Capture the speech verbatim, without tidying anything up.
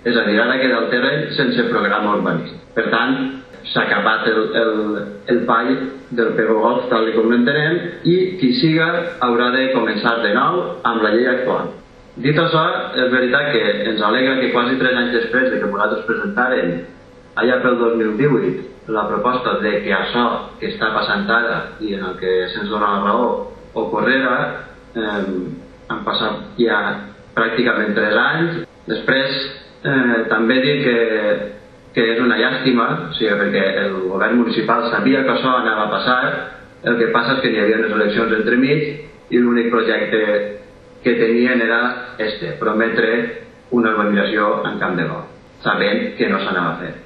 És a dir, ara queda el terreny sense programa urbanístic. Per tant, s'ha acabat el, el, el pall del P G Golf tal com l'entenem i qui siga haurà de començar de nou amb la llei actual. Dit això, és veritat que ens alegra que quasi tres anys després de que nosaltres presentàrem allà pel dos mil divuit la proposta de que això que està passant ara i en el que se'ns dona la raó ocorrerà, eh, han passat ja pràcticament tres anys. Després, eh, també dir que que és una llàstima, o sigui, perquè el govern municipal sabia que això anava a passar, el que passa és que hi havia unes eleccions entremig i l'únic projecte que tenien era este, prometre una urbanització en Camp de Golf, sabent que no s'anava a fer.